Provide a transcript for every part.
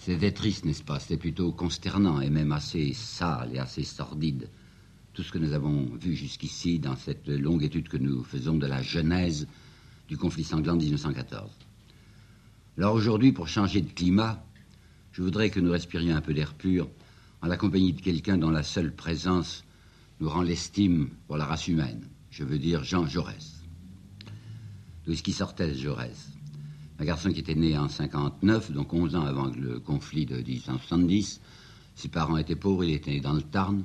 C'était triste, n'est-ce pas? C'était plutôt consternant et même assez sale et assez sordide. Tout ce que nous avons vu jusqu'ici dans cette longue étude que nous faisons de la genèse du conflit sanglant de 1914. Alors aujourd'hui, pour changer de climat, je voudrais que nous respirions un peu d'air pur en la compagnie de quelqu'un dont la seule présence nous rend l'estime pour la race humaine. Je veux dire Jean Jaurès. D'où est-ce qu'il sortait, Jaurès? Un garçon qui était né en 59, donc 11 ans avant le conflit de 1870. Ses parents étaient pauvres, il était né dans le Tarn.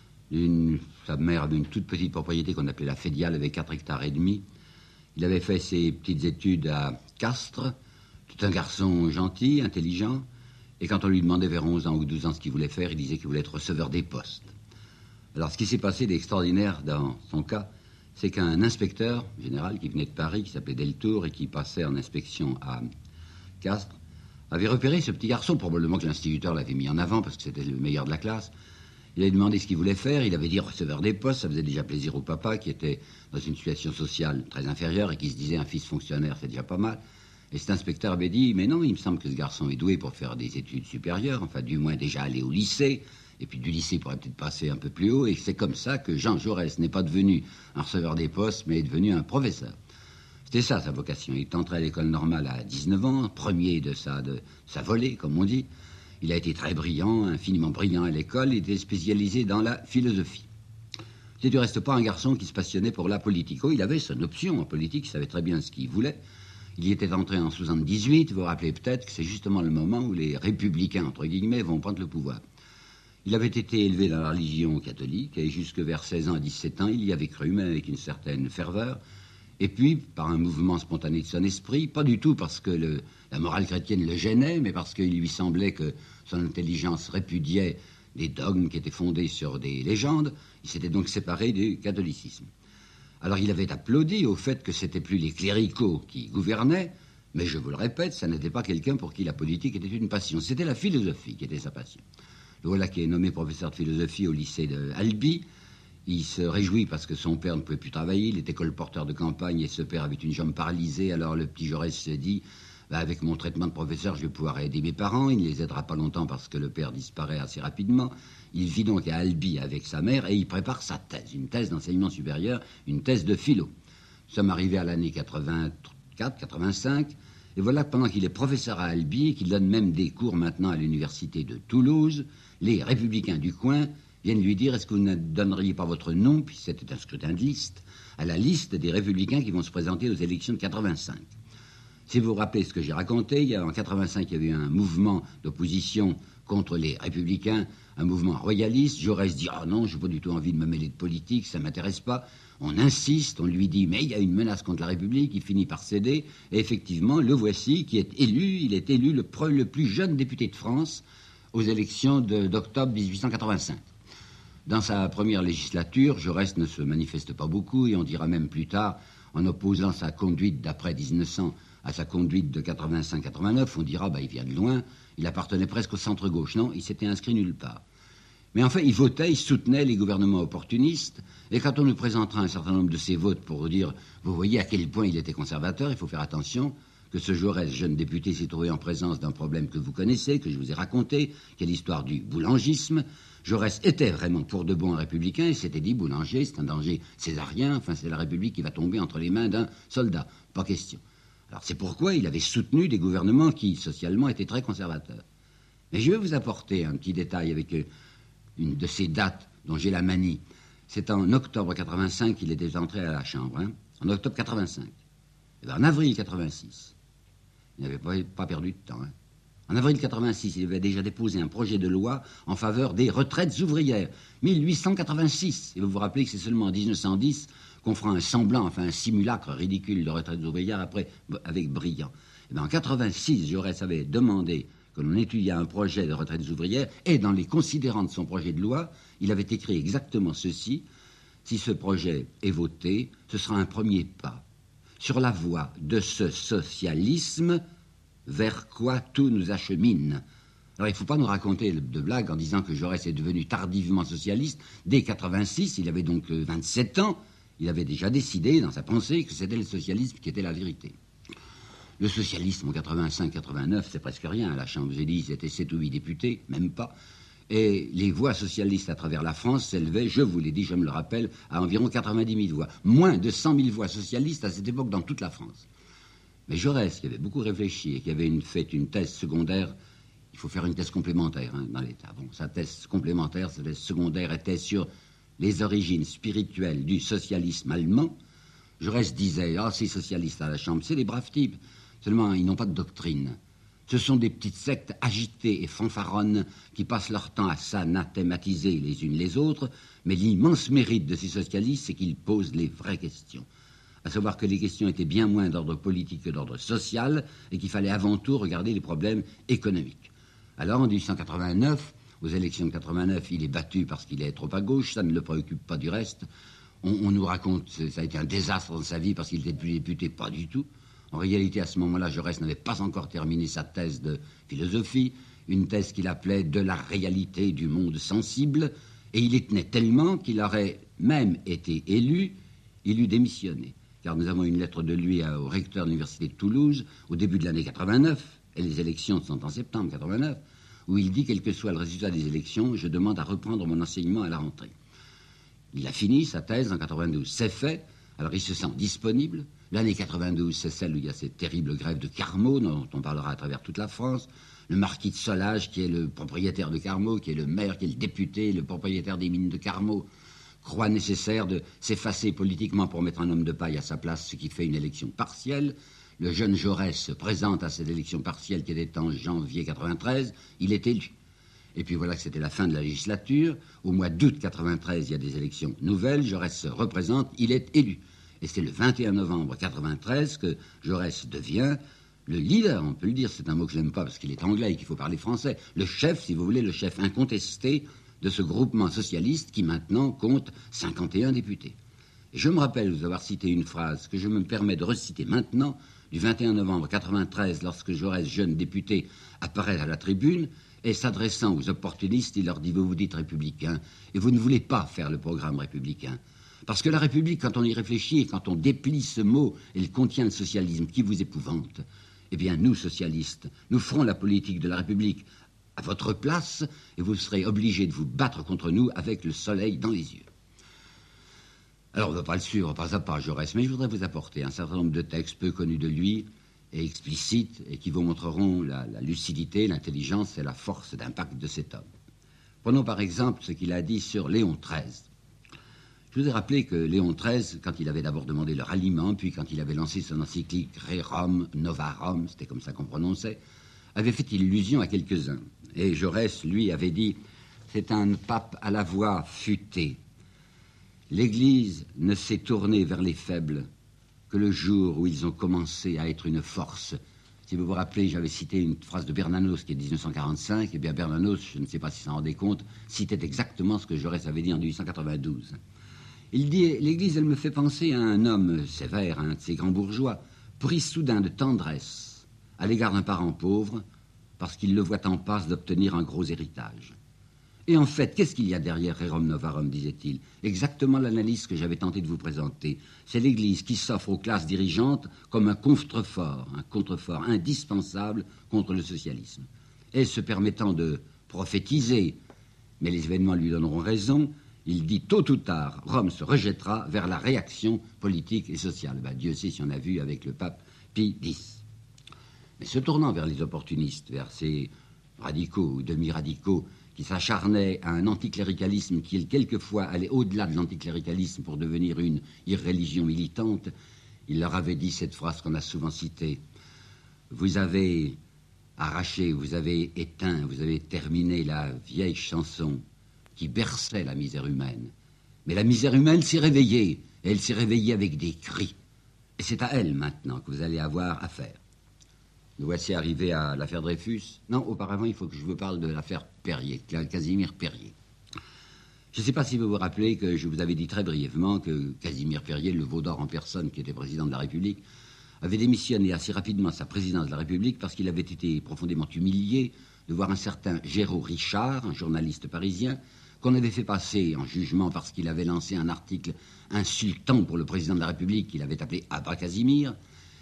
Sa mère avait une toute petite propriété qu'on appelait la Fédiale, avec 4 hectares et demi. Il avait fait ses petites études à Castres. Tout un garçon gentil, intelligent. Et quand on lui demandait vers 11 ans ou 12 ans ce qu'il voulait faire, il disait qu'il voulait être receveur des postes. Alors ce qui s'est passé d'extraordinaire dans son cas, c'est qu'un inspecteur général qui venait de Paris, qui s'appelait Deltour et qui passait en inspection à Castres, avait repéré ce petit garçon, probablement que l'instituteur l'avait mis en avant parce que c'était le meilleur de la classe. Il avait demandé ce qu'il voulait faire, il avait dit receveur des postes, ça faisait déjà plaisir au papa qui était dans une situation sociale très inférieure et qui se disait un fils fonctionnaire, c'est déjà pas mal. Et cet inspecteur avait dit, mais non, il me semble que ce garçon est doué pour faire des études supérieures, enfin du moins déjà aller au lycée, et puis du lycée il pourrait peut-être passer un peu plus haut, et c'est comme ça que Jean Jaurès n'est pas devenu un receveur des postes, mais est devenu un professeur. C'était ça sa vocation. Il est entré à l'école normale à 19 ans, premier de sa volée, comme on dit. Il a été très brillant, infiniment brillant à l'école, il était spécialisé dans la philosophie. C'est du reste pas un garçon qui se passionnait pour la politique. Oh, il avait son option en politique, il savait très bien ce qu'il voulait. Il y était entré en 78, vous vous rappelez peut-être que c'est justement le moment où les républicains, entre guillemets, vont prendre le pouvoir. Il avait été élevé dans la religion catholique et jusque vers 16 ans à 17 ans, il y avait cru, mais avec une certaine ferveur. Et puis, par un mouvement spontané de son esprit, pas du tout parce que la morale chrétienne le gênait, mais parce qu'il lui semblait que son intelligence répudiait des dogmes qui étaient fondés sur des légendes, il s'était donc séparé du catholicisme. Alors il avait applaudi au fait que c'était plus les cléricaux qui gouvernaient, mais je vous le répète, ça n'était pas quelqu'un pour qui la politique était une passion, c'était la philosophie qui était sa passion. Le voilà qui est nommé professeur de philosophie au lycée de Albi. Il se réjouit parce que son père ne pouvait plus travailler, il était colporteur de campagne et ce père avait une jambe paralysée, alors le petit Jaurès se dit avec mon traitement de professeur, je vais pouvoir aider mes parents. Il ne les aidera pas longtemps parce que le père disparaît assez rapidement. Il vit donc à Albi avec sa mère et il prépare sa thèse, une thèse d'enseignement supérieur, une thèse de philo. Nous sommes arrivés à l'année 84, 85, et voilà que pendant qu'il est professeur à Albi et qu'il donne même des cours maintenant à l'université de Toulouse, les républicains du coin viennent lui dire, est-ce que vous ne donneriez pas votre nom, puis c'était un scrutin de liste, à la liste des républicains qui vont se présenter aux élections de 85. Si vous vous rappelez ce que j'ai raconté, en 85, il y avait eu un mouvement d'opposition contre les républicains, un mouvement royaliste. Jaurès dit « Ah non, je n'ai pas du tout envie de me mêler de politique, ça ne m'intéresse pas ». On insiste, on lui dit « Mais il y a une menace contre la République », il finit par céder. Et effectivement, le voici qui est élu, il est élu le plus jeune député de France aux élections d'octobre 1885. Dans sa première législature, Jaurès ne se manifeste pas beaucoup, et on dira même plus tard, en opposant sa conduite d'après 1900 à sa conduite de 85-89, on dira, il vient de loin, il appartenait presque au centre-gauche. Non, il s'était inscrit nulle part. Mais enfin, il votait, il soutenait les gouvernements opportunistes, et quand on nous présentera un certain nombre de ses votes pour dire, vous voyez à quel point il était conservateur, il faut faire attention que ce Jaurès, jeune député, s'est trouvé en présence d'un problème que vous connaissez, que je vous ai raconté, qui est l'histoire du boulangisme. Jaurès était vraiment pour de bon un républicain, et s'était dit, boulanger, c'est un danger césarien, enfin c'est la République qui va tomber entre les mains d'un soldat. Pas question. Alors c'est pourquoi il avait soutenu des gouvernements qui, socialement, étaient très conservateurs. Mais je vais vous apporter un petit détail avec une de ces dates dont j'ai la manie. C'est en octobre 85 qu'il était entré à la Chambre, en octobre 85. Et en avril 86, il n'avait pas perdu de temps. En avril 86, il avait déjà déposé un projet de loi en faveur des retraites ouvrières. 1886. Et vous vous rappelez que c'est seulement en 1910 qu'on fera un semblant, enfin un simulacre ridicule de retraite ouvrière après, avec Briand. Et bien en 86, Jaurès avait demandé que l'on étudiât un projet de retraite ouvrières et dans les considérants de son projet de loi, il avait écrit exactement ceci. Si ce projet est voté, ce sera un premier pas sur la voie de ce socialisme vers quoi tout nous achemine. Alors il ne faut pas nous raconter de blagues en disant que Jaurès est devenu tardivement socialiste. Dès 86, il avait donc 27 ans, il avait déjà décidé dans sa pensée que c'était le socialisme qui était la vérité. Le socialisme en 85-89, c'est presque rien. À la Chambre des Élysées, c'était 7 ou 8 députés, même pas. Et les voix socialistes à travers la France s'élevaient, je vous l'ai dit, je me le rappelle, à environ 90 000 voix. Moins de 100 000 voix socialistes à cette époque dans toute la France. Mais Jaurès, qui avait beaucoup réfléchi et qui avait fait une thèse secondaire, il faut faire une thèse complémentaire dans l'État. Bon, sa thèse complémentaire, sa thèse secondaire était sur les origines spirituelles du socialisme allemand. Jaurès disait, ces socialistes à la Chambre, c'est des braves types. Seulement, ils n'ont pas de doctrine. Ce sont des petites sectes agitées et fanfaronnes qui passent leur temps à s'anathématiser les unes les autres, mais l'immense mérite de ces socialistes, c'est qu'ils posent les vraies questions. À savoir que les questions étaient bien moins d'ordre politique que d'ordre social, et qu'il fallait avant tout regarder les problèmes économiques. Alors, en 1889, aux élections de 89, il est battu parce qu'il est trop à gauche, ça ne le préoccupe pas du reste. On nous raconte que ça a été un désastre dans sa vie parce qu'il était plus député, pas du tout. En réalité, à ce moment-là, Jaurès n'avait pas encore terminé sa thèse de philosophie, une thèse qu'il appelait « De la réalité du monde sensible », et il y tenait tellement qu'il aurait même été élu, il eût démissionné. Car nous avons une lettre de lui au recteur de l'université de Toulouse, au début de l'année 89, et les élections sont en septembre 89, où il dit, quel que soit le résultat des élections, je demande à reprendre mon enseignement à la rentrée. Il a fini sa thèse en 92, c'est fait, alors il se sent disponible. L'année 92, c'est celle où il y a cette terrible grève de Carmaux, dont on parlera à travers toute la France. Le marquis de Solage, qui est le propriétaire de Carmaux, qui est le maire, qui est le député, le propriétaire des mines de Carmaux, croit nécessaire de s'effacer politiquement pour mettre un homme de paille à sa place, ce qui fait une élection partielle. Le jeune Jaurès se présente à cette élection partielle qui était en janvier 93, il est élu. Et puis voilà que c'était la fin de la législature. Au mois d'août 93, il y a des élections nouvelles, Jaurès se représente, il est élu. Et c'est le 21 novembre 93 que Jaurès devient le leader, on peut le dire, c'est un mot que je n'aime pas parce qu'il est anglais et qu'il faut parler français, le chef, si vous voulez, le chef incontesté de ce groupement socialiste qui maintenant compte 51 députés. Et je me rappelle vous avoir cité une phrase que je me permets de reciter maintenant, du 21 novembre 93, lorsque Jaurès, jeune député, apparaît à la tribune, et s'adressant aux opportunistes, il leur dit « Vous vous dites républicain, et vous ne voulez pas faire le programme républicain. Parce que la République, quand on y réfléchit, et quand on déplie ce mot, elle contient le socialisme qui vous épouvante. Eh bien, nous, socialistes, nous ferons la politique de la République à votre place, et vous serez obligés de vous battre contre nous avec le soleil dans les yeux. » Alors, on ne va pas le suivre pas à pas, Jaurès, mais je voudrais vous apporter un certain nombre de textes peu connus de lui, et explicites, et qui vous montreront la lucidité, l'intelligence et la force d'impact de cet homme. Prenons par exemple ce qu'il a dit sur Léon XIII. Je vous ai rappelé que Léon XIII, quand il avait d'abord demandé le ralliement, puis quand il avait lancé son encyclique Rerum Novarum, c'était comme ça qu'on prononçait, avait fait illusion à quelques-uns. Et Jaurès, lui, avait dit « C'est un pape à la voix futée. L'Église ne s'est tournée vers les faibles que le jour où ils ont commencé à être une force. » Si vous vous rappelez, j'avais cité une phrase de Bernanos qui est de 1945, et bien Bernanos, je ne sais pas si ça en rendait compte, citait exactement ce que Jaurès avait dit en 1892. Il dit « L'Église, elle me fait penser à un homme sévère, un de ces grands bourgeois, pris soudain de tendresse à l'égard d'un parent pauvre, parce qu'il le voit en passe d'obtenir un gros héritage. Et en fait, qu'est-ce qu'il y a derrière Rerum Novarum, disait-il? Exactement l'analyse que j'avais tenté de vous présenter. C'est l'Église qui s'offre aux classes dirigeantes comme un contrefort indispensable contre le socialisme. Et se permettant de prophétiser, mais les événements lui donneront raison, il dit tôt ou tard, Rome se rejettera vers la réaction politique et sociale. Dieu sait si on a vu avec le pape Pie X. Mais se tournant vers les opportunistes, vers ces radicaux ou demi-radicaux, qui s'acharnait à un anticléricalisme qui, quelquefois, allait au-delà de l'anticléricalisme pour devenir une irréligion militante, il leur avait dit cette phrase qu'on a souvent citée. Vous avez arraché, vous avez éteint, vous avez terminé la vieille chanson qui berçait la misère humaine. Mais la misère humaine s'est réveillée, et elle s'est réveillée avec des cris. Et c'est à elle, maintenant, que vous allez avoir affaire. Nous voici arrivés à l'affaire Dreyfus. Non, auparavant, il faut que je vous parle de l'affaire Perrier, Casimir Perrier. Je ne sais pas si vous vous rappelez que je vous avais dit très brièvement que Casimir Perrier, le veau d'or en personne qui était président de la République, avait démissionné assez rapidement à sa présidence de la République parce qu'il avait été profondément humilié de voir un certain Géraud Richard, un journaliste parisien, qu'on avait fait passer en jugement parce qu'il avait lancé un article insultant pour le président de la République qu'il avait appelé Abra Casimir.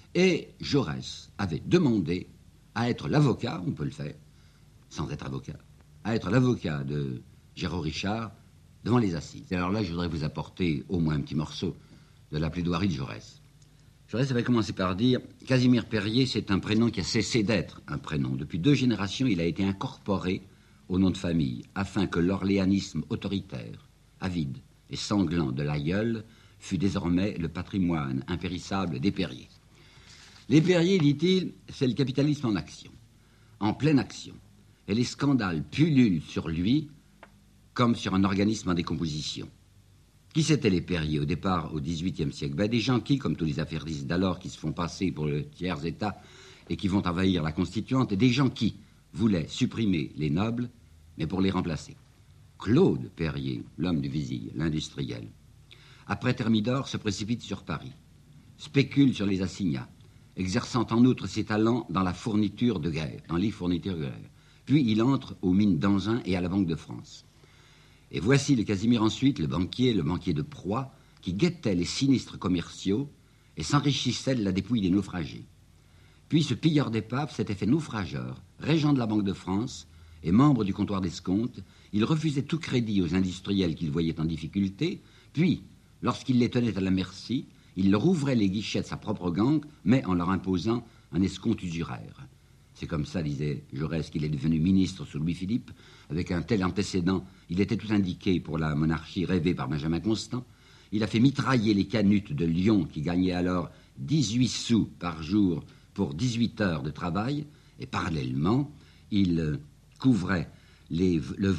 Et Jaurès avait demandé à être l'avocat, on peut le faire, sans être avocat, à être l'avocat de Géraud Richard devant les assises. Et alors là, je voudrais vous apporter au moins un petit morceau de la plaidoirie de Jaurès. Jaurès avait commencé par dire « Casimir Périer, c'est un prénom qui a cessé d'être un prénom. Depuis 2 générations, il a été incorporé au nom de famille, afin que l'orléanisme autoritaire, avide et sanglant de l'aïeul fût désormais le patrimoine impérissable des Périers. Les Périers, dit-il, c'est le capitalisme en action, en pleine action, et les scandales pullulent sur lui comme sur un organisme en décomposition. Qui c'étaient les Périers au départ au XVIIIe siècle? Des gens qui, comme tous les affairistes d'alors, qui se font passer pour le tiers-État et qui vont envahir la Constituante, et des gens qui voulaient supprimer les nobles, mais pour les remplacer. Claude Périer, l'homme du Vizille, l'industriel, après Thermidor, se précipite sur Paris, spécule sur les assignats, exerçant en outre ses talents dans la fourniture de guerre, dans les fournitures de guerre. Puis il entre aux mines d'Anzin et à la Banque de France. Et voici le Casimir ensuite, le banquier de proie, qui guettait les sinistres commerciaux et s'enrichissait de la dépouille des naufragés. Puis ce pilleur d'épave s'était fait naufrageur, régent de la Banque de France et membre du comptoir d'escompte. Il refusait tout crédit aux industriels qu'il voyait en difficulté, puis, lorsqu'il les tenait à la merci, il leur ouvrait les guichets de sa propre gang, mais en leur imposant un escompte usuraire. C'est comme ça, disait Jaurès, qu'il est devenu ministre sous Louis-Philippe. Avec un tel antécédent, il était tout indiqué pour la monarchie rêvée par Benjamin Constant. Il a fait mitrailler les canutes de Lyon, qui gagnaient alors 18 sous par jour pour 18 heures de travail, et parallèlement, il couvrait les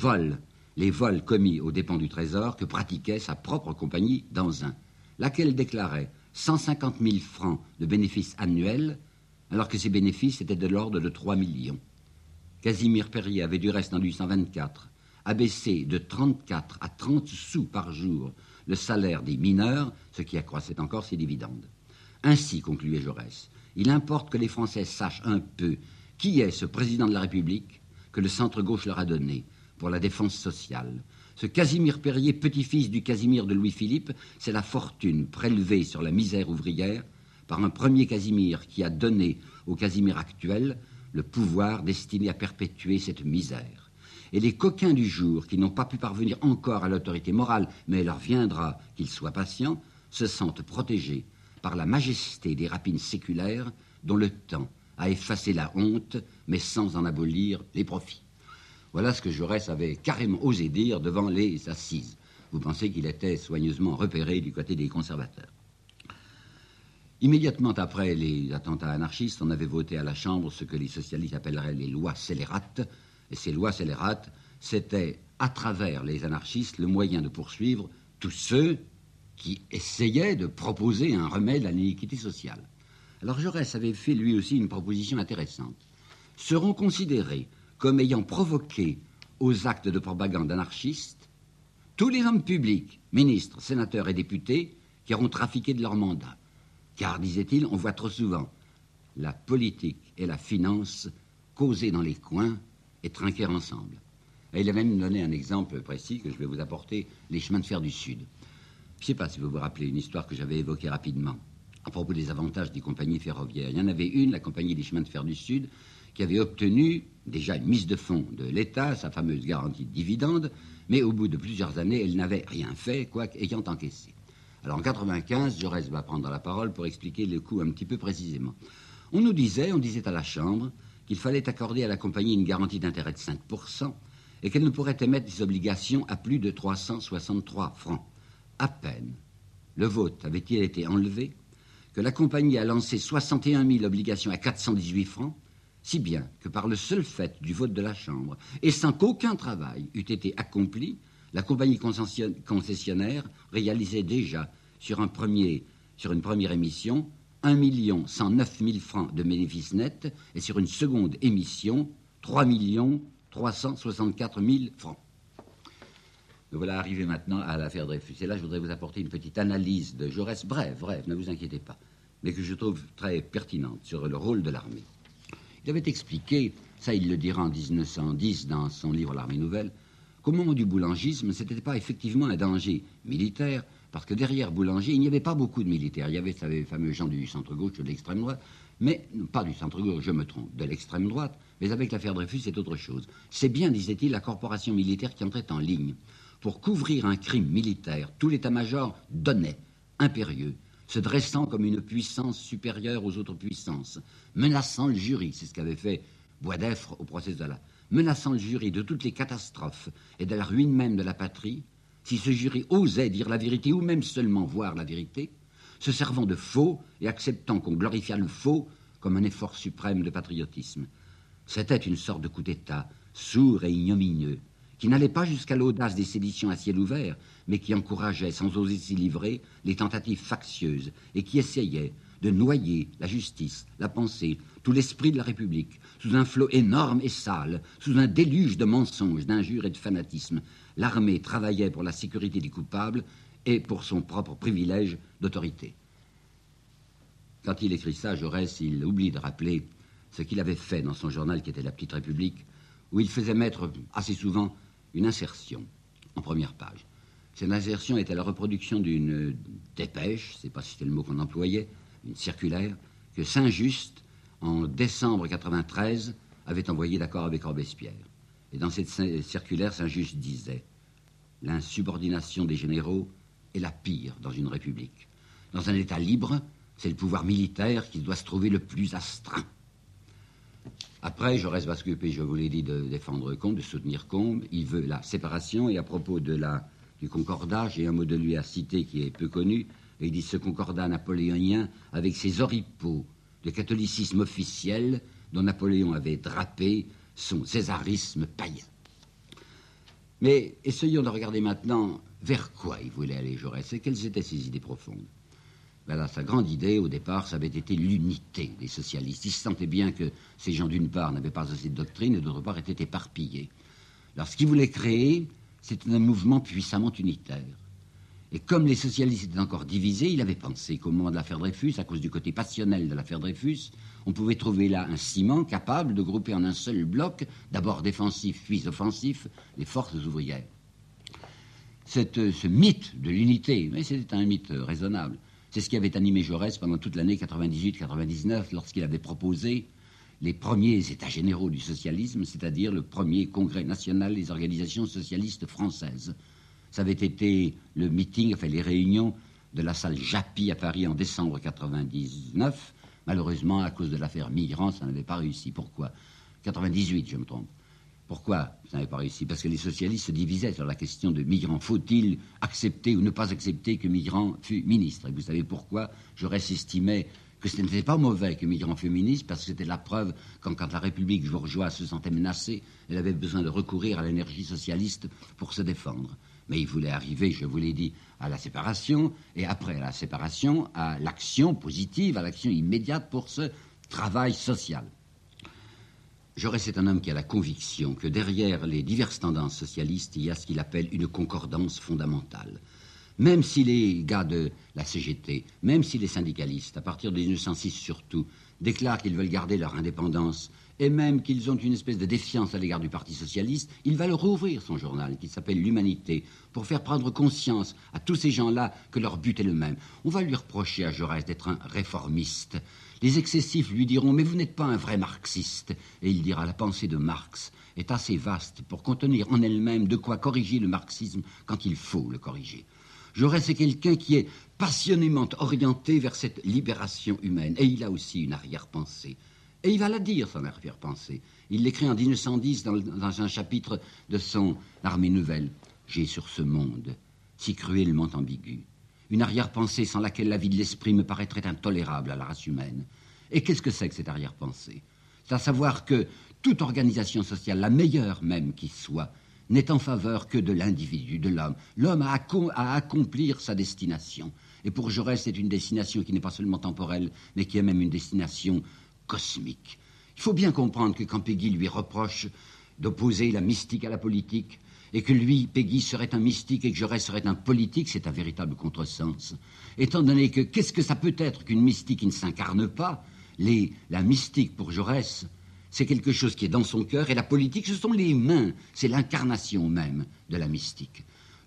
vols commis aux dépens du Trésor que pratiquait sa propre compagnie d'Anzin, laquelle déclarait 150 000 francs de bénéfices annuels, alors que ses bénéfices étaient de l'ordre de 3 millions. Casimir Périer avait du reste en 1824 abaissé de 34 à 30 sous par jour le salaire des mineurs, ce qui accroissait encore ses dividendes. Ainsi, concluait Jaurès, il importe que les Français sachent un peu qui est ce président de la République que le centre-gauche leur a donné pour la défense sociale. Ce Casimir Périer, petit-fils du Casimir de Louis-Philippe, c'est la fortune prélevée sur la misère ouvrière par un premier Casimir qui a donné au Casimir actuel le pouvoir destiné à perpétuer cette misère. Et les coquins du jour, qui n'ont pas pu parvenir encore à l'autorité morale, mais il leur viendra qu'ils soient patients, se sentent protégés par la majesté des rapines séculaires dont le temps a effacé la honte, mais sans en abolir les profits. Voilà ce que Jaurès avait carrément osé dire devant les assises. Vous pensez qu'il était soigneusement repéré du côté des conservateurs. Immédiatement après les attentats anarchistes, on avait voté à la Chambre ce que les socialistes appelleraient les lois scélérates. Et ces lois scélérates, c'était, à travers les anarchistes, le moyen de poursuivre tous ceux qui essayaient de proposer un remède à l'iniquité sociale. Alors Jaurès avait fait lui aussi une proposition intéressante. Seront considérés comme ayant provoqué aux actes de propagande anarchistes tous les hommes publics, ministres, sénateurs et députés, qui auront trafiqué de leur mandat. Car, disait-il, on voit trop souvent la politique et la finance causer dans les coins et trinquer ensemble. Et il a même donné un exemple précis que je vais vous apporter, les chemins de fer du Sud. Je ne sais pas si vous vous rappelez une histoire que j'avais évoquée rapidement à propos des avantages des compagnies ferroviaires. Il y en avait une, la compagnie des chemins de fer du Sud, qui avait obtenu déjà une mise de fonds de l'État, sa fameuse garantie de dividendes, mais au bout de plusieurs années, elle n'avait rien fait, quoique ayant encaissé. Alors en 1995, Jaurès va prendre la parole pour expliquer le coup un petit peu précisément. On disait à la Chambre qu'il fallait accorder à la compagnie une garantie d'intérêt de 5% et qu'elle ne pourrait émettre des obligations à plus de 363 francs. À peine le vote avait-il été enlevé que la compagnie a lancé 61 000 obligations à 418 francs, si bien que par le seul fait du vote de la Chambre, et sans qu'aucun travail eût été accompli, la compagnie concessionnaire réalisait déjà sur une première émission 1 109 000 francs de bénéfices nets et sur une seconde émission 3 364 000 francs. Nous voilà arrivés maintenant à l'affaire Dreyfus. Et là, je voudrais vous apporter une petite analyse de Jaurès, bref, ne vous inquiétez pas, mais que je trouve très pertinente sur le rôle de l'armée. Il avait expliqué, ça il le dira en 1910 dans son livre L'Armée nouvelle, qu'au moment du boulangisme, ce n'était pas effectivement un danger militaire, Parce que derrière Boulanger, il n'y avait pas beaucoup de militaires. Il y avait les fameux gens du centre-gauche ou de l'extrême droite, mais pas du centre-gauche, je me trompe, de l'extrême droite. Mais avec l'affaire Dreyfus, c'est autre chose. C'est bien, disait-il, la corporation militaire qui entrait en ligne. Pour couvrir un crime militaire, tout l'état-major donnait, impérieux, se dressant comme une puissance supérieure aux autres puissances, menaçant le jury, c'est ce qu'avait fait Boisdeffre au procès Zola, menaçant le jury de toutes les catastrophes et de la ruine même de la patrie, si ce jury osait dire la vérité ou même seulement voir la vérité, se servant de faux et acceptant qu'on glorifiât le faux comme un effort suprême de patriotisme. C'était une sorte de coup d'État, sourd et ignominieux, qui n'allait pas jusqu'à l'audace des séditions à ciel ouvert, mais qui encourageait, sans oser s'y livrer, les tentatives factieuses et qui essayait de noyer la justice, la pensée, tout l'esprit de la République, sous un flot énorme et sale, sous un déluge de mensonges, d'injures et de fanatisme. L'armée travaillait pour la sécurité des coupables et pour son propre privilège d'autorité. Quand il écrit ça, Jaurès, il oublie de rappeler ce qu'il avait fait dans son journal qui était La Petite République, où il faisait mettre assez souvent une insertion en première page. Cette insertion était la reproduction d'une dépêche, je ne sais pas si c'était le mot qu'on employait, une circulaire, que Saint-Just, en décembre 1993, avait envoyée d'accord avec Robespierre. Et dans cette circulaire, Saint-Just disait « L'insubordination des généraux est la pire dans une république. Dans un État libre, c'est le pouvoir militaire qui doit se trouver le plus astreint. » Après, Jaurès va s'occuper, je vous l'ai dit, de défendre Combes, de soutenir Combes. Il veut la séparation, et à propos du concordat, j'ai un mot de lui à citer qui est peu connu. Et il dit ce concordat napoléonien avec ses oripeaux de catholicisme officiel dont Napoléon avait drapé son césarisme païen. Mais essayons de regarder maintenant vers quoi il voulait aller Jaurès et quelles étaient ses idées profondes. Voilà, sa grande idée, au départ, ça avait été l'unité des socialistes. Il se sentait bien que ces gens, d'une part, n'avaient pas assez de doctrine et d'autre part, étaient éparpillés. Alors, ce qu'il voulait créer, c'était un mouvement puissamment unitaire. Et comme les socialistes étaient encore divisés, il avait pensé qu'au moment de l'affaire Dreyfus, à cause du côté passionnel de l'affaire Dreyfus, on pouvait trouver là un ciment capable de grouper en un seul bloc, d'abord défensif puis offensif, les forces ouvrières. Ce mythe de l'unité, mais c'était un mythe raisonnable, c'est ce qui avait animé Jaurès pendant toute l'année 98-99, lorsqu'il avait proposé les premiers états généraux du socialisme, c'est-à-dire le premier congrès national des organisations socialistes françaises. Ça avait été le meeting, enfin les réunions de la salle Japy à Paris en décembre 99. Malheureusement, à cause de l'affaire migrants, ça n'avait pas réussi. Pourquoi 98, je me trompe. Pourquoi ça n'avait pas réussi? Parce que les socialistes se divisaient sur la question de migrants. Faut-il accepter ou ne pas accepter que Mitterrand fût ministre? Et vous savez pourquoi Jaurès estimait que ce n'était pas mauvais que Mitterrand fût ministre, parce que c'était la preuve quand la République bourgeoise se sentait menacée, elle avait besoin de recourir à l'énergie socialiste pour se défendre. Mais il voulait arriver, je vous l'ai dit, à la séparation, et après la séparation, à l'action positive, à l'action immédiate pour ce travail social. Jaurès est un homme qui a la conviction que derrière les diverses tendances socialistes, il y a ce qu'il appelle une concordance fondamentale. Même si les gars de la CGT, même si les syndicalistes, à partir de 1906 surtout, déclarent qu'ils veulent garder leur indépendance, et même qu'ils ont une espèce de défiance à l'égard du Parti socialiste, il va leur ouvrir son journal, qui s'appelle L'Humanité, pour faire prendre conscience à tous ces gens-là que leur but est le même. On va lui reprocher à Jaurès d'être un réformiste. Les excessifs lui diront « mais vous n'êtes pas un vrai marxiste ». Et il dira « la pensée de Marx est assez vaste pour contenir en elle-même de quoi corriger le marxisme quand il faut le corriger ». Jaurès est quelqu'un qui est passionnément orienté vers cette libération humaine. Et il a aussi une arrière-pensée. Et il va la dire, son arrière-pensée. Il l'écrit en 1910 dans un chapitre de son Armée nouvelle. « J'ai sur ce monde, si cruellement ambigu, une arrière-pensée sans laquelle la vie de l'esprit me paraîtrait intolérable à la race humaine. » Et qu'est-ce que c'est que cette arrière-pensée? C'est à savoir que toute organisation sociale, la meilleure même qui soit, n'est en faveur que de l'individu, de l'homme. L'homme a à accomplir sa destination. Et pour Jaurès, c'est une destination qui n'est pas seulement temporelle, mais qui est même une destination cosmique. Il faut bien comprendre que quand Péguy lui reproche d'opposer la mystique à la politique, et que lui, Péguy, serait un mystique et que Jaurès serait un politique, c'est un véritable contresens. Étant donné que, qu'est-ce que ça peut être qu'une mystique qui ne s'incarne pas? La mystique, pour Jaurès, c'est quelque chose qui est dans son cœur, et la politique, ce sont les mains, c'est l'incarnation même de la mystique.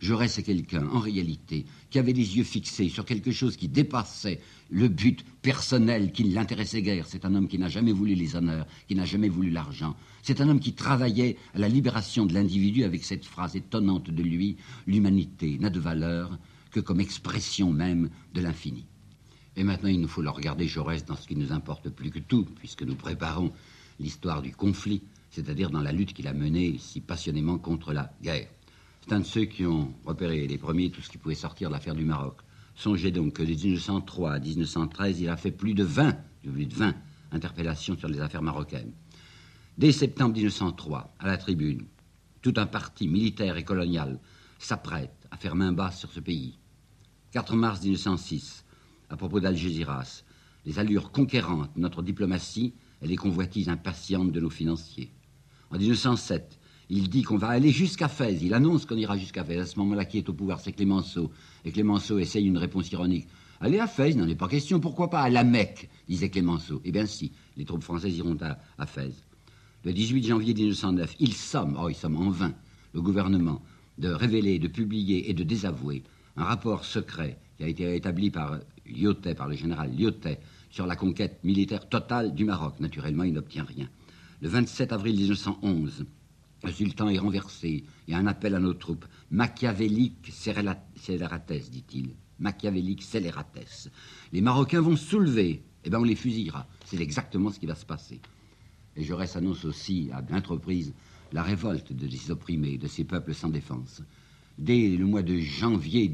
Jaurès est quelqu'un, en réalité, qui avait les yeux fixés sur quelque chose qui dépassait le but personnel qui ne l'intéressait guère. C'est un homme qui n'a jamais voulu les honneurs, qui n'a jamais voulu l'argent. C'est un homme qui travaillait à la libération de l'individu avec cette phrase étonnante de lui, l'humanité n'a de valeur que comme expression même de l'infini. Et maintenant, il nous faut le regarder, Jaurès, dans ce qui nous importe plus que tout, puisque nous préparons l'histoire du conflit, c'est-à-dire dans la lutte qu'il a menée si passionnément contre la guerre. C'est un de ceux qui ont repéré les premiers tout ce qui pouvait sortir de l'affaire du Maroc. Songez donc que de 1903 à 1913, il a fait plus de 20 interpellations sur les affaires marocaines. Dès septembre 1903, à la Tribune, tout un parti militaire et colonial s'apprête à faire main basse sur ce pays. 4 mars 1906, à propos d'Algésiras, les allures conquérantes de notre diplomatie et les convoitises impatientes de nos financiers. En 1907, il dit qu'on va aller jusqu'à Fès. Il annonce qu'on ira jusqu'à Fès. À ce moment-là, qui est au pouvoir, c'est Clémenceau. Et Clémenceau essaye une réponse ironique. Allez à Fès, n'en est pas question. Pourquoi pas à la Mecque, disait Clémenceau. Eh bien si, les troupes françaises iront à Fès. Le 18 janvier 1909, il somme en vain, le gouvernement de révéler, de publier et de désavouer un rapport secret qui a été établi par Lyautey, par le général Lyautey, sur la conquête militaire totale du Maroc. Naturellement, il n'obtient rien. Le 27 avril 1911, le sultan est renversé. Il y a un appel à nos troupes. Machiavélique scélératesse, dit-il. Machiavélique scélératesse. Les Marocains vont se soulever. Eh bien, on les fusillera. C'est exactement ce qui va se passer. Et Jaurès annonce aussi, à maintes reprises, la révolte de ces opprimés, de ces peuples sans défense. Dès le mois de janvier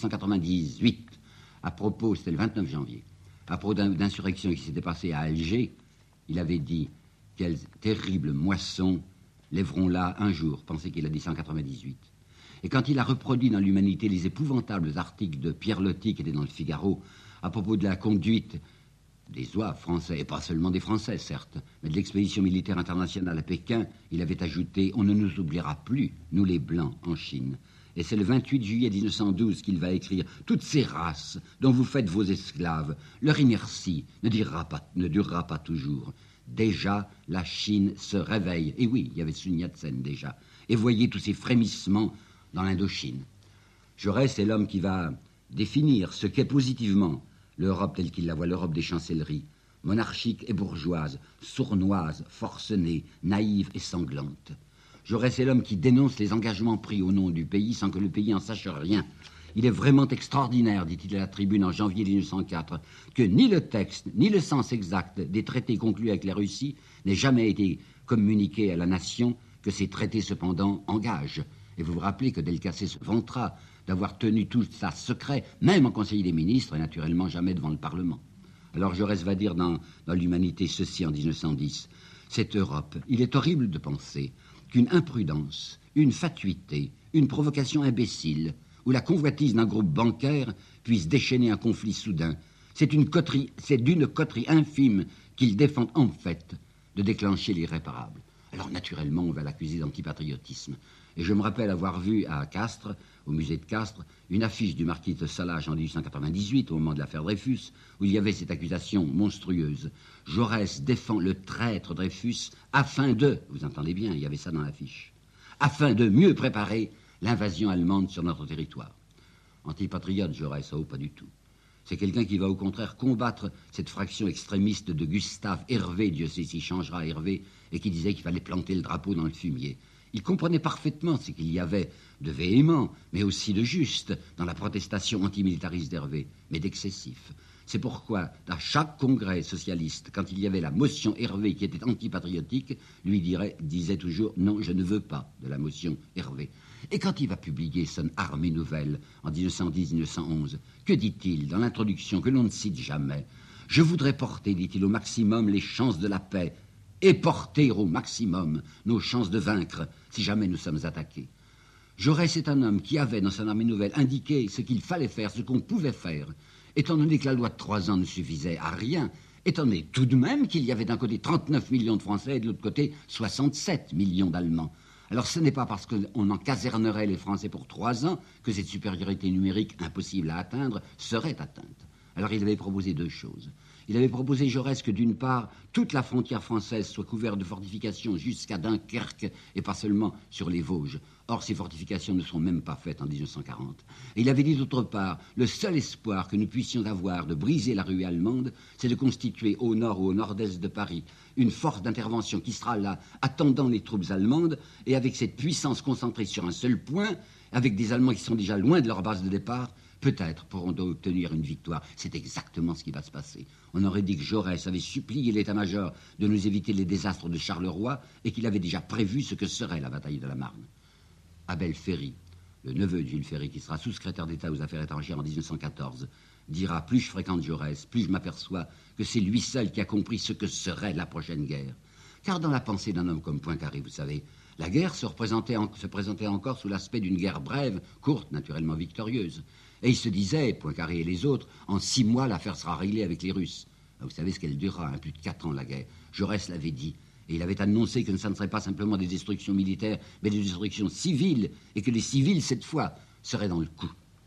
1898, à propos, c'était le 29 janvier, à propos d'insurrection qui s'était passée à Alger, il avait dit « Quelle terrible moisson lèveront là un jour », pensez qu'il a dit 198. Et quand il a reproduit dans l'Humanité les épouvantables articles de Pierre Loti, qui était dans le Figaro, à propos de la conduite des zouaves français, et pas seulement des Français, certes, mais de l'expédition militaire internationale à Pékin, il avait ajouté « On ne nous oubliera plus, nous les Blancs, en Chine ». Et c'est le 28 juillet 1912 qu'il va écrire « Toutes ces races dont vous faites vos esclaves, leur inertie ne durera pas toujours. Déjà, la Chine se réveille. » Et oui, il y avait Sun Yat-sen déjà. Et voyez tous ces frémissements dans l'Indochine. Jaurès est l'homme qui va définir ce qu'est positivement l'Europe telle qu'il la voit, l'Europe des chancelleries, monarchique et bourgeoise, sournoise, forcenée, naïve et sanglante. Jaurès est l'homme qui dénonce les engagements pris au nom du pays sans que le pays en sache rien. Il est vraiment extraordinaire, dit-il à la Tribune en janvier 1904, que ni le texte, ni le sens exact des traités conclus avec la Russie n'aient jamais été communiqués à la nation, que ces traités cependant engagent. Et vous vous rappelez que Delcassé se vantera d'avoir tenu tout ça secret, même en Conseil des ministres, et naturellement jamais devant le Parlement. Alors Jaurès va dire dans l'Humanité ceci en 1910. Cette Europe, il est horrible de penser qu'une imprudence, une fatuité, une provocation imbécile, ou la convoitise d'un groupe bancaire puisse déchaîner un conflit soudain. C'est d'une coterie infime qu'ils défendent en fait de déclencher l'irréparable. Alors naturellement, on va l'accuser d'antipatriotisme. Et je me rappelle avoir vu à Castres, au musée de Castres, une affiche du marquis de Solages en 1898, au moment de l'affaire Dreyfus, où il y avait cette accusation monstrueuse. Jaurès défend le traître Dreyfus afin de, vous entendez bien, il y avait ça dans l'affiche, afin de mieux préparer l'invasion allemande sur notre territoire. Antipatriote, Jaurès, pas du tout. C'est quelqu'un qui va au contraire combattre cette fraction extrémiste de Gustave Hervé, Dieu sait s'il changera Hervé, et qui disait qu'il fallait planter le drapeau dans le fumier. Il comprenait parfaitement ce qu'il y avait de véhément, mais aussi de juste, dans la protestation antimilitariste d'Hervé, mais d'excessif. C'est pourquoi, à chaque congrès socialiste, quand il y avait la motion Hervé qui était antipatriotique, lui disait toujours « Non, je ne veux pas de la motion Hervé ». Et quand il va publier son Armée nouvelle en 1910-1911, que dit-il dans l'introduction que l'on ne cite jamais? « Je voudrais porter, dit-il, au maximum les chances de la paix et porter au maximum nos chances de vaincre si jamais nous sommes attaqués. » Jaurès est un homme qui avait dans son Armée nouvelle indiqué ce qu'il fallait faire, ce qu'on pouvait faire, étant donné que la loi de 3 ans ne suffisait à rien, étant donné tout de même qu'il y avait d'un côté 39 millions de Français et de l'autre côté 67 millions d'Allemands. Alors ce n'est pas parce qu'on en casernerait les Français pour 3 ans que cette supériorité numérique impossible à atteindre serait atteinte. Alors il avait proposé 2 choses. Il avait proposé Jaurès que d'une part, toute la frontière française soit couverte de fortifications jusqu'à Dunkerque et pas seulement sur les Vosges. Or, ces fortifications ne sont même pas faites en 1940. Et il avait dit d'autre part, le seul espoir que nous puissions avoir de briser la ruée allemande, c'est de constituer au nord ou au nord-est de Paris une force d'intervention qui sera là, attendant les troupes allemandes, et avec cette puissance concentrée sur un seul point, avec des Allemands qui sont déjà loin de leur base de départ, peut-être pourront-ils obtenir une victoire. C'est exactement ce qui va se passer. On aurait dit que Jaurès avait supplié l'état-major de nous éviter les désastres de Charleroi et qu'il avait déjà prévu ce que serait la bataille de la Marne. Abel Ferry, le neveu de Jules Ferry, qui sera sous-secrétaire d'État aux Affaires étrangères en 1914, dira « Plus je fréquente Jaurès, plus je m'aperçois que c'est lui seul qui a compris ce que serait la prochaine guerre. » Car dans la pensée d'un homme comme Poincaré, vous savez, la guerre se présentait encore sous l'aspect d'une guerre brève, courte, naturellement victorieuse. Et il se disait, Poincaré et les autres, en 6 mois, l'affaire sera réglée avec les Russes. Vous savez ce qu'elle durera, plus de 4 ans, la guerre. Jaurès l'avait dit. Et il avait annoncé que ça ne serait pas simplement des destructions militaires, mais des destructions civiles, et que les civils, cette fois, seraient dans le coup.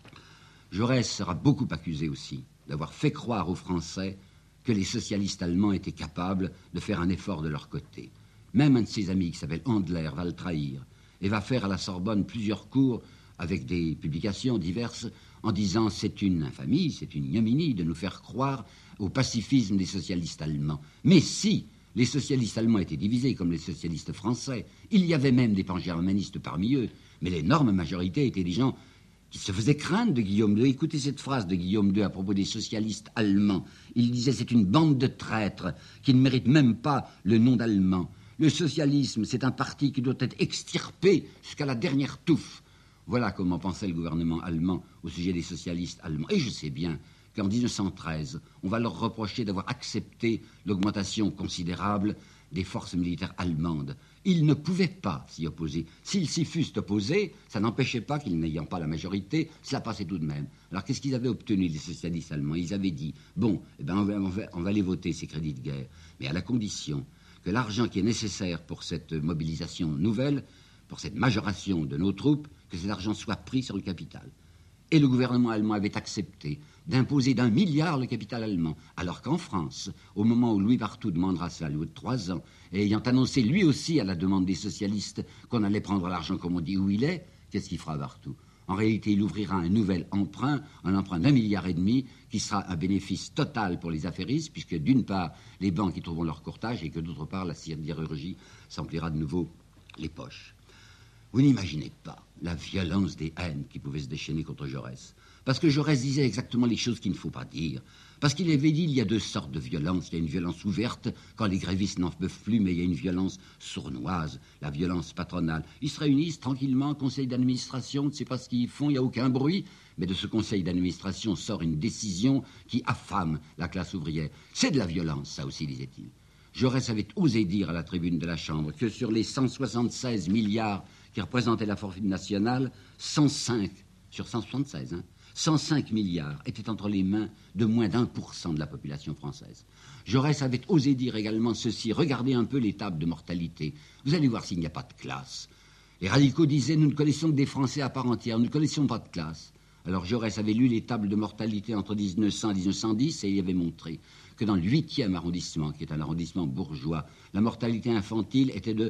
Jaurès sera beaucoup accusé aussi d'avoir fait croire aux Français que les socialistes allemands étaient capables de faire un effort de leur côté. Même un de ses amis, qui s'appelle Handler, va le trahir, et va faire à la Sorbonne plusieurs cours avec des publications diverses, en disant c'est une infamie, c'est une ignominie de nous faire croire au pacifisme des socialistes allemands. Mais si les socialistes allemands étaient divisés comme les socialistes français, il y avait même des pangermanistes parmi eux, mais l'énorme majorité étaient des gens qui se faisaient craindre de Guillaume II. Écoutez cette phrase de Guillaume II à propos des socialistes allemands. Il disait c'est une bande de traîtres qui ne mérite même pas le nom d'Allemands. Le socialisme, c'est un parti qui doit être extirpé jusqu'à la dernière touffe. Voilà comment pensait le gouvernement allemand au sujet des socialistes allemands. Et je sais bien qu'en 1913, on va leur reprocher d'avoir accepté l'augmentation considérable des forces militaires allemandes. Ils ne pouvaient pas s'y opposer. S'ils s'y fussent opposés, ça n'empêchait pas qu'ils n'ayant pas la majorité, cela passait tout de même. Alors qu'est-ce qu'ils avaient obtenu, les socialistes allemands? Ils avaient dit, bon, eh ben, on va les voter, ces crédits de guerre, mais à la condition que l'argent qui est nécessaire pour cette mobilisation nouvelle, pour cette majoration de nos troupes, que cet argent soit pris sur le capital. Et le gouvernement allemand avait accepté d'imposer d'1 milliard le capital allemand, alors qu'en France, au moment où Louis Barthou demandera cela, au bout de 3 ans, et ayant annoncé lui aussi à la demande des socialistes qu'on allait prendre l'argent comme on dit où il est, qu'est-ce qu'il fera Barthou? En réalité, il ouvrira un nouvel emprunt, un emprunt d'1,5 milliard, qui sera un bénéfice total pour les affairistes, puisque d'une part, les banques y trouveront leur courtage, et que d'autre part, la sidérurgie s'emplira de nouveau les poches. Vous n'imaginez pas la violence des haines qui pouvaient se déchaîner contre Jaurès. Parce que Jaurès disait exactement les choses qu'il ne faut pas dire. Parce qu'il avait dit il y a 2 sortes de violence. Il y a une violence ouverte, quand les grévistes n'en peuvent plus, mais il y a une violence sournoise, la violence patronale. Ils se réunissent tranquillement, conseil d'administration, on ne sait pas ce qu'ils font, il n'y a aucun bruit. Mais de ce conseil d'administration sort une décision qui affame la classe ouvrière. C'est de la violence, ça aussi, disait-il. Jaurès avait osé dire à la tribune de la Chambre que sur les 176 milliards qui représentaient la fortune nationale, 105, sur 176, 105 milliards étaient entre les mains de moins d'1% de la population française. Jaurès avait osé dire également ceci, regardez un peu les tables de mortalité, vous allez voir s'il n'y a pas de classe. Les radicaux disaient, nous ne connaissons que des Français à part entière, nous ne connaissons pas de classe. Alors Jaurès avait lu les tables de mortalité entre 1900 et 1910 et il avait montré que dans le 8e arrondissement, qui est un arrondissement bourgeois, la mortalité infantile était de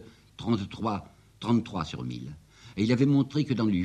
33 sur 1000. Et il avait montré que dans le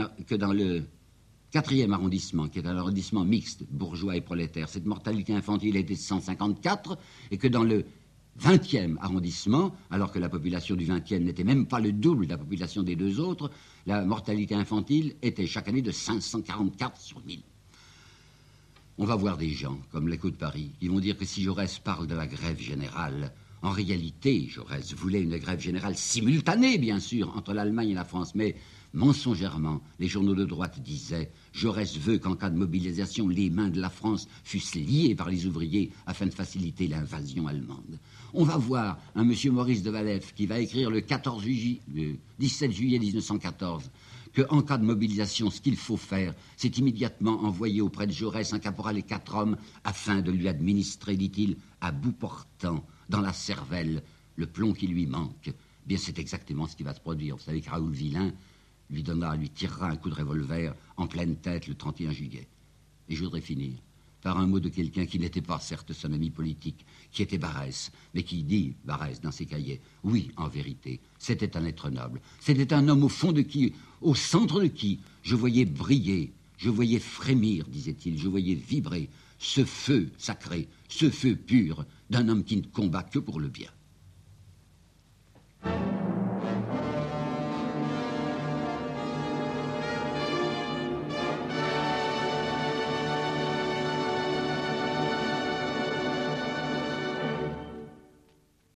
4e arrondissement, qui est un arrondissement mixte, bourgeois et prolétaire, cette mortalité infantile était de 154, et que dans le 20e arrondissement, alors que la population du 20e n'était même pas le double de la population des 2 autres, la mortalité infantile était chaque année de 544 sur 1000. On va voir des gens, comme l'Écho de Paris, qui vont dire que si Jaurès parle de la grève générale, en réalité, Jaurès voulait une grève générale simultanée, bien sûr, entre l'Allemagne et la France, mais mensongèrement, les journaux de droite disaient « Jaurès veut qu'en cas de mobilisation, les mains de la France fussent liées par les ouvriers afin de faciliter l'invasion allemande. » On va voir un monsieur Maurice de Valef qui va écrire le 17 juillet 1914 qu'en cas de mobilisation, ce qu'il faut faire, c'est immédiatement envoyer auprès de Jaurès un caporal et 4 hommes afin de lui administrer, dit-il, à bout portant, dans la cervelle, le plomb qui lui manque. Bien, c'est exactement ce qui va se produire. Vous savez que Raoul Villain lui tirera un coup de revolver en pleine tête le 31 juillet. Et je voudrais finir par un mot de quelqu'un qui n'était pas, certes, son ami politique, qui était Barrès, mais qui dit, Barrès, dans ses cahiers, oui, en vérité, c'était un être noble. C'était un homme au fond de qui, au centre de qui, je voyais briller, je voyais frémir, disait-il, je voyais vibrer ce feu sacré, ce feu pur d'un homme qui ne combat que pour le bien.